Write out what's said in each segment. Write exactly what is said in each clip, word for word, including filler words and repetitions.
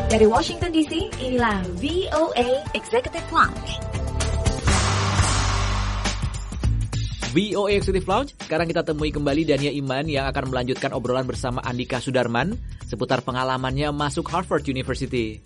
Dari Washington D C, inilah V O A Executive Lounge. V O A Executive Lounge, sekarang kita temui kembali Dania Iman yang akan melanjutkan obrolan bersama Andika Sudarman seputar pengalamannya masuk Harvard University.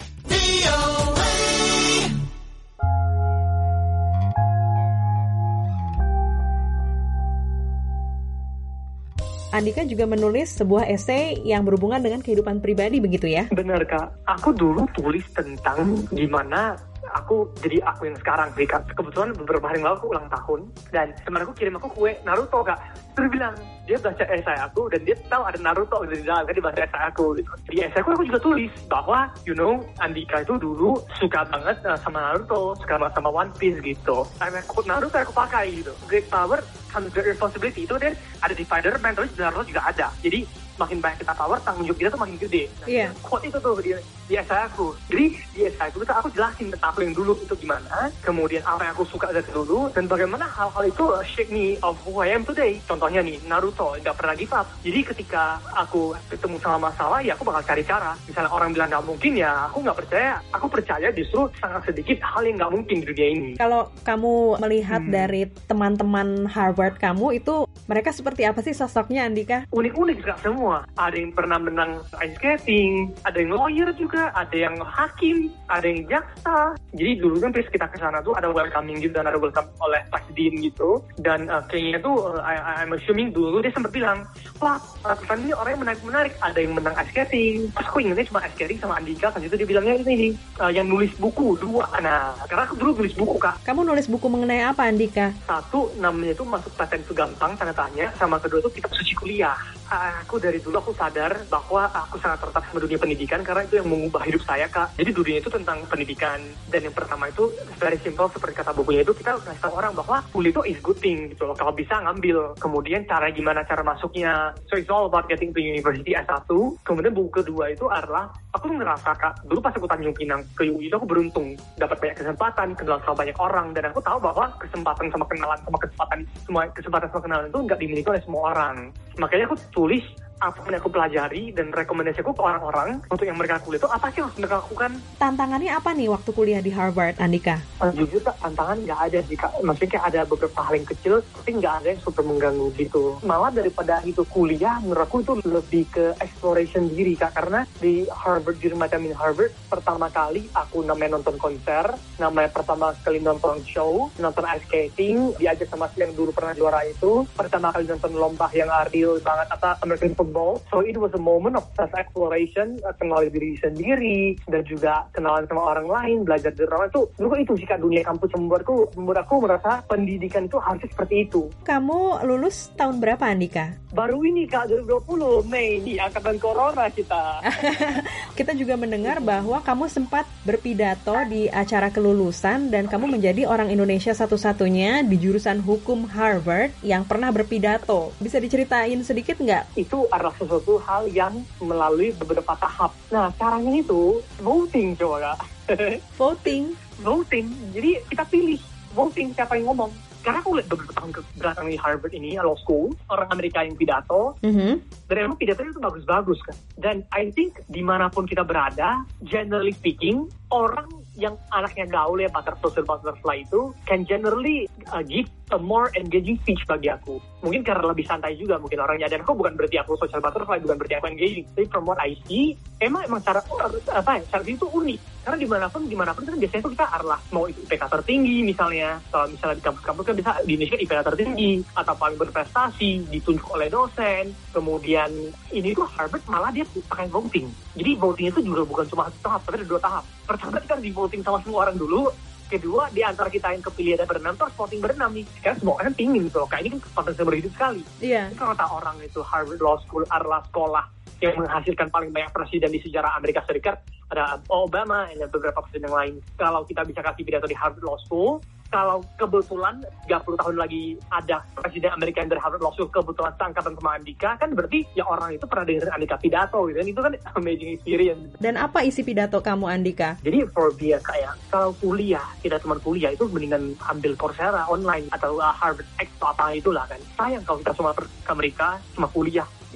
Andika juga menulis sebuah esai yang berhubungan dengan kehidupan pribadi, begitu ya? Benar, Kak. Aku dulu tulis tentang gimana aku jadi aku yang sekarang sih, Kak. Kebetulan beberapa hari lalu aku ulang tahun, dan teman aku kirim aku kue Naruto, Kak. Terus bilang, dia baca esai aku, dan dia tahu ada Naruto di dalam, kan dia baca esai aku. Gitu. Di esai aku, aku juga tulis bahwa, you know, Andika itu dulu suka banget uh, sama Naruto, suka banget sama One Piece, gitu. Karena aku Naruto aku pakai, gitu. Great power comes with responsibility. Itu dan ada divider, mental Naruto juga ada. Jadi, makin banyak kita power, tanggung jawab kita tuh makin gede. Nah, yeah. Quote itu tuh di, di esai aku. Jadi di esai aku, aku jelasin tentang aku yang dulu itu gimana, kemudian apa yang aku suka dari dulu, dan bagaimana hal-hal itu shape me of who I am today. Contohnya nih, Naruto, nggak pernah give up. Jadi ketika aku ketemu sama masalah, ya aku bakal cari cara. Misalnya orang bilang nggak mungkin, ya aku nggak percaya. Aku percaya justru sangat sedikit hal yang nggak mungkin di dunia ini. Kalau kamu melihat hmm. dari teman-teman Harvard kamu itu, mereka seperti apa sih sosoknya, Andika? Unik-unik gak semua. Ada yang pernah menang ice skating, ada yang lawyer juga, ada yang hakim, ada yang jaksa. Jadi dulu kan pas kita ke sana tuh ada welcoming gitu, dan ada welcome oleh Pak Dean gitu. Dan uh, kayaknya tuh uh, I, I'm assuming dulu dia sempat bilang, wah, ratusan ini orang yang menarik-menarik. Ada yang menang ice skating. Pas aku ingatnya cuma ice skating sama Andika. Kan itu dia bilangnya ini nih, uh, yang nulis buku dua. Nah, karena aku dulu nulis buku, Kak. Kamu nulis buku mengenai apa, Andika? Satu, namanya tuh masuk P T N itu gampang, tanda tanya. Sama kedua tuh kitab suci kuliah. Aku dari dulu aku sadar bahwa aku sangat tertarik sama dunia pendidikan karena itu yang mengubah hidup saya, Kak. Jadi dunia itu tentang pendidikan, dan yang pertama itu very simple seperti kata bukunya itu, kita kasih tahu orang bahwa kuliah itu is good thing gitu loh. Kalau bisa ngambil, kemudian cara gimana cara masuknya. So it's all about getting to university S satu. Kemudian buku kedua itu adalah aku tuh ngerasa, Kak, dulu pas aku Tanjung Pinang ke U I itu aku beruntung dapat banyak kesempatan, kenal sama banyak orang, dan aku tahu bahwa kesempatan sama kenalan sama kesempatan semua kesempatan sama kenalan itu nggak dimiliki oleh semua orang. Makanya aku tulis apa yang aku pelajari dan rekomendasi aku ke orang-orang untuk yang mereka kuliah itu apa sih yang harus mereka lakukan. Tantangannya apa nih waktu kuliah di Harvard, Andika? Uh, jujur, Kak, tantangan nggak ada sih, Kak. Maksudnya kayak ada beberapa hal yang kecil, tapi nggak ada yang super mengganggu gitu. Malah daripada itu kuliah, menurut aku itu lebih ke exploration diri, Kak. Karena di Harvard, di rumah kami Harvard, pertama kali aku namanya nonton konser, namanya pertama kali nonton show, nonton ice skating, diajak sama si yang dulu pernah juara itu, pertama kali nonton lomba yang adil banget, apa American football. So it was a moment of self-exploration, kenal diri sendiri, dan juga kenalan sama orang lain, belajar dari orang itu. Dulu itu sih, Kak, dunia kampus membuatku, membuat aku merasa pendidikan itu harus seperti itu. Kamu lulus tahun berapa, Andika? Baru ini, Kak, dua ribu dua puluh, Mei, di angkatan corona kita. Kita juga mendengar bahwa kamu sempat berpidato di acara kelulusan, dan kamu menjadi orang Indonesia satu-satunya di jurusan hukum Harvard yang pernah berpidato. Bisa diceritain sedikit nggak? Itu adalah sesuatu hal yang melalui beberapa tahap. Nah, caranya itu voting, coba, Kak. Voting? Voting. Jadi kita pilih voting siapa yang ngomong. Karena aku lihat beberapa tahun kebelakang di Harvard ini, law school, orang Amerika yang pidato, mm-hmm. dan emang pidatonya itu bagus-bagus, kan. Dan I think dimanapun kita berada, generally speaking, orang yang anaknya gaul ya, butter social butterfly itu can generally uh, give a more engaging speech bagi aku. Mungkin karena lebih santai juga mungkin orangnya, dan aku bukan berarti aku social butterfly, bukan berarti aku engaging. Tapi from what I see, emang emang cara apa ya, cara itu unik. Karena dimanapun dimanapun kan biasanya tuh kita adalah mau itu I P K tertinggi misalnya, kalau misalnya di kampus-kampus kan bisa di Indonesia I P K tertinggi atau paling berprestasi ditunjuk oleh dosen. Kemudian ini tuh Harvard malah dia pakai voting. Jadi voting itu juga bukan cuma satu tahap, tapi ada dua tahap. Pertama kita harus di voting sama semua orang dulu. Kedua, di antara kita yang kepilih ada berenam, terus voting berenam nih. Karena semua orang kan pingin gitu loh. Kayak ini kan kesempatan seumur hidup sekali. Iya. Itu kata orang itu Harvard Law School adalah sekolah yang menghasilkan paling banyak presiden di sejarah Amerika Serikat. Ada Obama dan beberapa presiden yang lain. Kalau kita bisa kasih pidato di Harvard Law School, kalau kebetulan tiga puluh tahun lagi ada presiden Amerika yang dari Harvard Law School, kebetulan seangkatan sama Andika, kan berarti ya orang itu pernah dengerin Andika pidato gitu kan. Itu kan amazing experience. Dan apa isi pidato kamu, Andika? Jadi for dia kayak kalau kuliah, kita cuma kuliah itu mendingan ambil Coursera online atau uh, Harvard X atau apa itulah kan. Sayang kalau kita cuma ke Amerika cuma kuliah. Iya.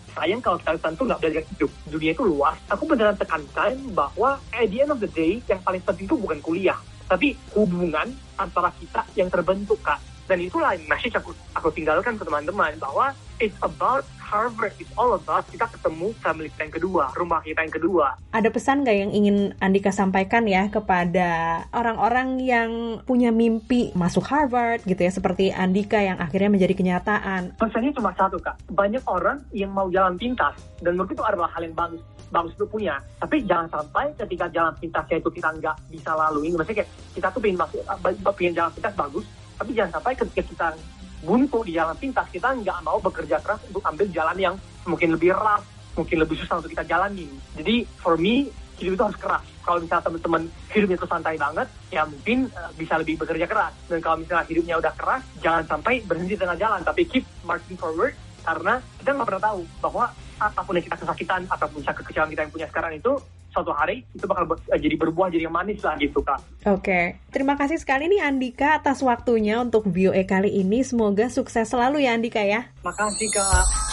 sayang kalau kita tentu nggak belajar hidup. Dunia itu luas. Aku beneran tekankan bahwa at the end of the day, yang paling penting itu bukan kuliah, tapi hubungan antara kita yang terbentuk, Kak. Dan itulah message aku, aku tinggalkan ke teman-teman, bahwa it's about Harvard, it's all about kita ketemu family kita yang kedua, rumah kita yang kedua. Ada pesan nggak yang ingin Andika sampaikan ya kepada orang-orang yang punya mimpi masuk Harvard gitu ya, seperti Andika yang akhirnya menjadi kenyataan? Pesannya cuma satu, Kak. Banyak orang yang mau jalan pintas, dan menurut itu adalah hal yang bagus. bagus itu punya, tapi jangan sampai ketika jalan pintasnya itu kita nggak bisa lalui. Maksudnya kayak kita tuh pengen masuk, pengen jalan pintas bagus, tapi jangan sampai ketika kita buntu di jalan pintas, kita nggak mau bekerja keras untuk ambil jalan yang mungkin lebih rough, mungkin lebih susah untuk kita jalani. Jadi for me, hidup itu harus keras. Kalau misalnya teman-teman hidupnya itu santai banget, ya mungkin uh, bisa lebih bekerja keras. Dan kalau misalnya hidupnya udah keras, jangan sampai berhenti di tengah jalan, tapi keep marching forward, karena kita nggak pernah tahu bahwa apapun yang kita kesakitan, ataupun kekecewaan kita yang punya sekarang itu, suatu hari itu bakal ber, jadi berbuah jadi yang manis lah gitu, Kak. Oke, okay. Terima kasih sekali nih Andika atas waktunya untuk V O A kali ini. Semoga sukses selalu ya Andika ya. Makasih, Kak.